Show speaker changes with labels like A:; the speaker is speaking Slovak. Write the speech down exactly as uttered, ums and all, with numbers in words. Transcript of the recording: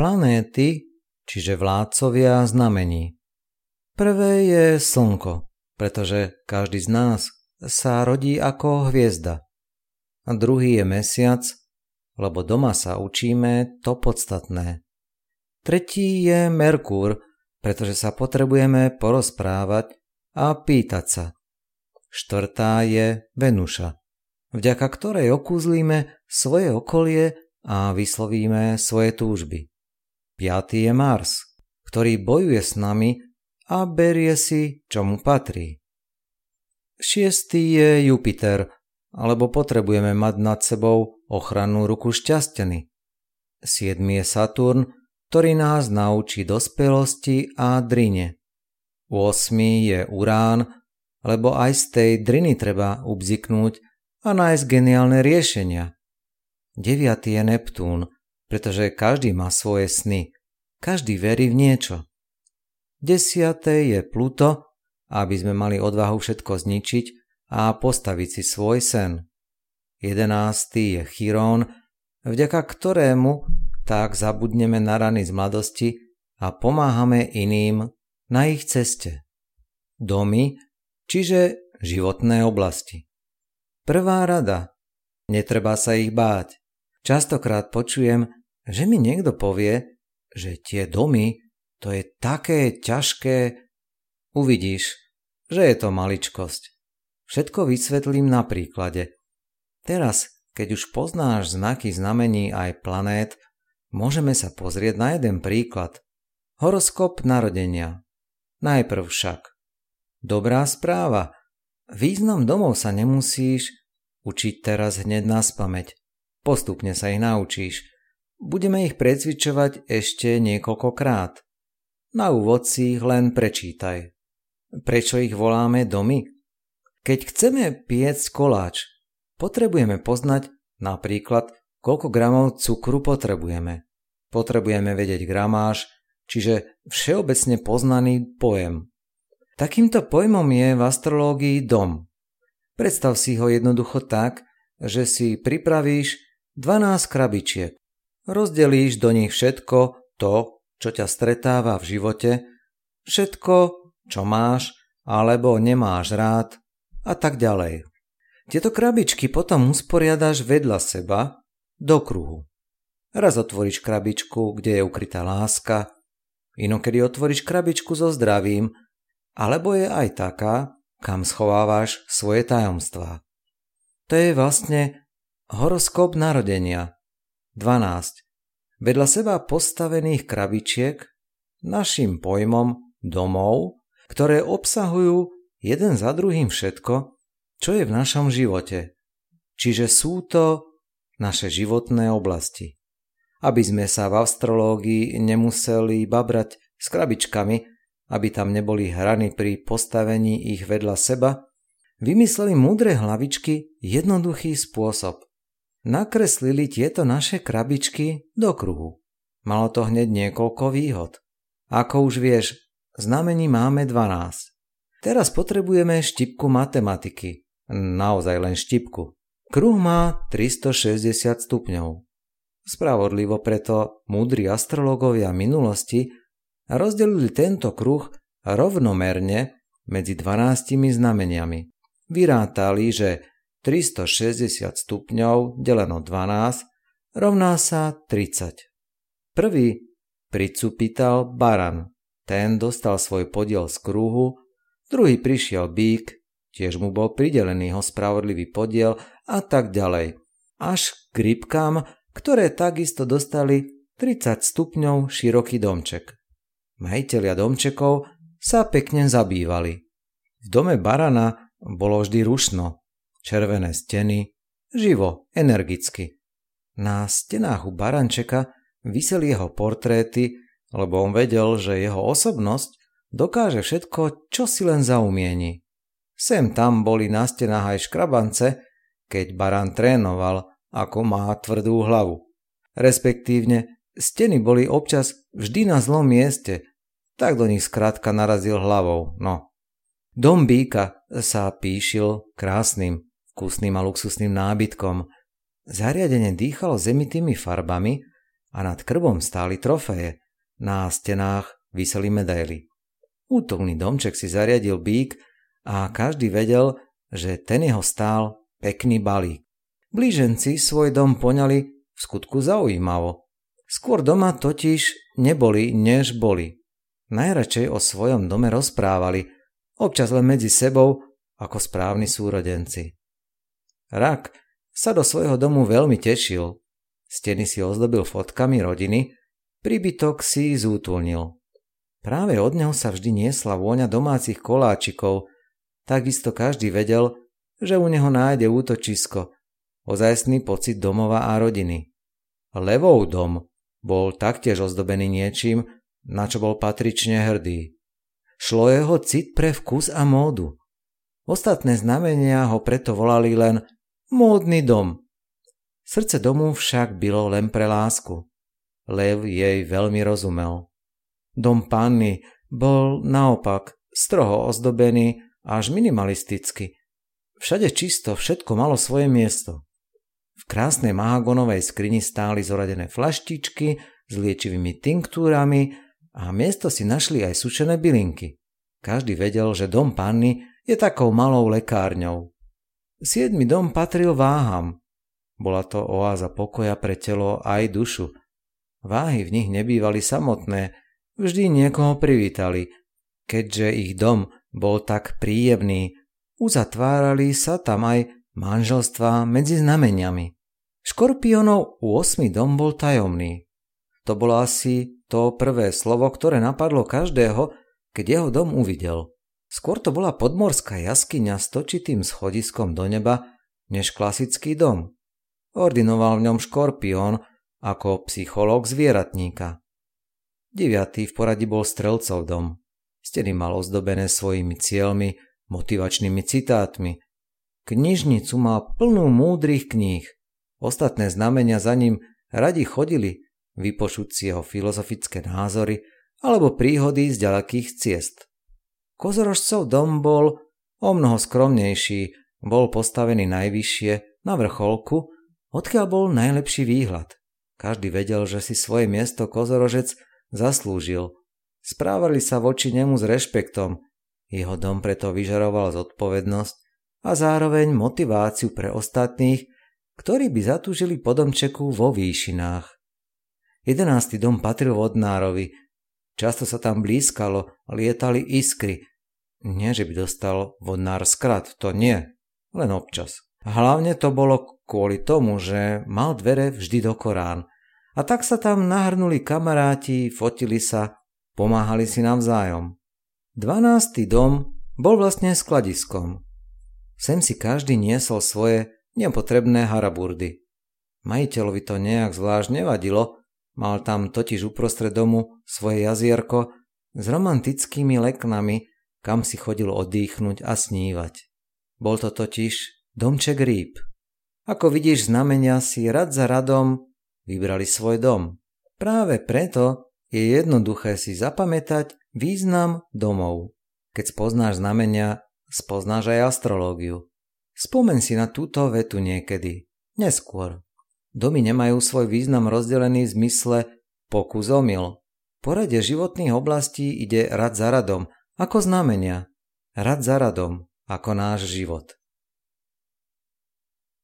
A: planéty, čiže vládcovia znamení. Prvé je slnko, pretože každý z nás sa rodí ako hviezda. A druhý je mesiac, lebo doma sa učíme to podstatné. Tretí je Merkúr, pretože sa potrebujeme porozprávať a pýtať sa. Štvrtá je Venuša, vďaka ktorej okúzlíme svoje okolie a vyslovíme svoje túžby. Piatý je Mars, ktorý bojuje s nami a berie si, čo mu patrí. Šiestý je Jupiter, alebo potrebujeme mať nad sebou ochrannú ruku šťasteny. Siedmy je Saturn, ktorý nás naučí dospelosti a drine. Ôsmy je Urán, lebo aj z tej driny treba ubziknúť a nájsť geniálne riešenia. Deviaty je Neptún, pretože každý má svoje sny, každý verí v niečo. Desiaté je Pluto, aby sme mali odvahu všetko zničiť a postaviť si svoj sen. Jedenásty je Chirón, vďaka ktorému tak zabudneme na rany z mladosti a pomáhame iným na ich ceste. Domy, čiže životné oblasti. Prvá rada. Netreba sa ich báť. Častokrát počujem, že mi niekto povie, že tie domy, to je také ťažké. Uvidíš, že je to maličkosť. Všetko vysvetlím na príklade. Teraz, keď už poznáš znaky znamení aj planét, môžeme sa pozrieť na jeden príklad. Horoskop narodenia. Najprv však. Dobrá správa. Význam domov sa nemusíš učiť teraz hneď naspamäť. Postupne sa ich naučíš. Budeme ich precvičovať ešte niekoľkokrát. Na úvod si ich len prečítaj. Prečo ich voláme domy? Keď chceme piecť koláč, potrebujeme poznať napríklad, koľko gramov cukru potrebujeme. Potrebujeme vedieť gramáž, čiže všeobecne poznaný pojem. Takýmto pojmom je v astrológii dom. Predstav si ho jednoducho tak, že si pripravíš dvanásť krabičiek. Rozdelíš do nich všetko to, čo ťa stretáva v živote, všetko, čo máš alebo nemáš rád a tak ďalej. Tieto krabičky potom usporiadaš vedľa seba do kruhu. Raz otvoríš krabičku, kde je ukrytá láska, inokedy otvoríš krabičku so zdravím, alebo je aj taká, kam schovávaš svoje tajomstvá. To je vlastne horoskop narodenia. dvanásť. Vedľa seba postavených krabičiek, našim pojmom domov, ktoré obsahujú jeden za druhým všetko, čo je v našom živote. Čiže sú to naše životné oblasti. Aby sme sa v astrológii nemuseli babrať s krabičkami, aby tam neboli hrany pri postavení ich vedľa seba, vymysleli múdre hlavičky jednoduchý spôsob. Nakreslili tieto naše krabičky do kruhu. Malo to hneď niekoľko výhod. Ako už vieš, znamení máme dvanásť. Teraz potrebujeme štipku matematiky. Naozaj len štipku. Kruh má tristošesťdesiat stupňov. Spravodlivo preto múdri astrológovia minulosti rozdelili tento kruh rovnomerne medzi dvanástimi znameniami. Vyrátali, že tristošesťdesiat stupňov deleno dvanásť rovná sa tridsať. Prvý pricúpital baran, ten dostal svoj podiel z kruhu, druhý prišiel bík, tiež mu bol pridelený ho spravodlivý podiel a tak ďalej, až k rybkám, ktoré takisto dostali tridsať stupňov široký domček. Majitelia domčekov sa pekne zabývali. V dome barana bolo vždy rušno, červené steny, živo, energicky. Na stenách u barančeka viseli jeho portréty, lebo on vedel, že jeho osobnosť dokáže všetko, čo si len zaumieni. Sem tam boli na stenách aj škrabance, keď barán trénoval, ako má tvrdú hlavu. Respektívne, steny boli občas vždy na zlom mieste, tak do nich skrátka narazil hlavou, no. Dom býka sa píšil krásnym, vkusným a luxusným nábytkom. Zariadenie dýchalo zemitými farbami a nad krbom stáli trofeje, na stenách viseli medaily. Útulný domček si zariadil bík a každý vedel, že ten jeho stál pekný balík. Blíženci svoj dom poňali v skutku zaujímavo. Skôr doma totiž neboli, než boli. Najradšej o svojom dome rozprávali, občas len medzi sebou ako správni súrodenci. Rak sa do svojho domu veľmi tešil. Steny si ozdobil fotkami rodiny, príbytok si zútulnil. Práve od neho sa vždy niesla vôňa domácich koláčikov, takisto každý vedel, že u neho nájde útočisko, ozajstný pocit domova a rodiny. Levov dom bol taktiež ozdobený niečím, na čo bol patrične hrdý. Šlo jeho cit pre vkus a módu. Ostatné znamenia ho preto volali len módny dom. Srdce domu však bylo len pre lásku. Lev jej veľmi rozumel. Dom panny bol naopak stroho ozdobený až minimalisticky. Všade čisto, všetko malo svoje miesto. V krásnej mahagonovej skrini stáli zoradené flaštičky s liečivými tinktúrami a miesto si našli aj sušené bylinky. Každý vedel, že dom panny je takou malou lekárňou. Siedmy dom patril váham. Bola to oáza pokoja pre telo aj dušu. Váhy v nich nebývali samotné, vždy niekoho privítali. Keďže ich dom bol tak príjemný, uzatvárali sa tam aj manželstvá medzi znameniami. Škorpiónov ôsmy dom bol tajomný. To bolo asi to prvé slovo, ktoré napadlo každého, keď jeho dom uvidel. Skôr to bola podmorská jaskyňa s točitým schodiskom do neba, než klasický dom. Ordinoval v ňom škorpión ako psychológ zvieratníka. Deviatý v poradí bol strelcov dom. Steny mal ozdobené svojimi cieľmi, motivačnými citátmi. Knižnicu mal plnú múdrych kníh. Ostatné znamenia za ním radi chodili, vypočuť si jeho filozofické názory alebo príhody z ďalekých ciest. Kozorožcov dom bol o mnoho skromnejší, bol postavený najvyššie, na vrcholku, odkiaľ bol najlepší výhľad. Každý vedel, že si svoje miesto kozorožec zaslúžil. Správali sa voči nemu s rešpektom. Jeho dom preto vyžaroval zodpovednosť a zároveň motiváciu pre ostatných, ktorí by zatúžili po domčeku vo výšinách. Jedenásty dom patril vodnárovi. Často sa tam blískalo, lietali iskry. Nie, že by dostal vodnár skrat, to nie, len občas. Hlavne to bolo kvôli tomu, že mal dvere vždy do Korán. A tak sa tam nahrnuli kamaráti, fotili sa, pomáhali si navzájom. Dvanásty dom bol vlastne skladiskom. Sem si každý niesol svoje nepotrebné haraburdy. Majiteľovi to nejak zvlášť nevadilo, mal tam totiž uprostred domu svoje jazierko s romantickými leknami, kam si chodil oddychnúť a snívať. Bol to totiž domček rýb. Ako vidíš, znamenia si rad za radom vybrali svoj dom. Práve preto je jednoduché si zapamätať význam domov. Keď spoznáš znamenia, spoznáš aj astrológiu. Spomeň si na túto vetu niekedy, neskôr. Domy nemajú svoj význam rozdelený v zmysle pokus omyl. Poradie životných oblastí ide rad za radom, ako znamenia. Rad za radom, ako náš život.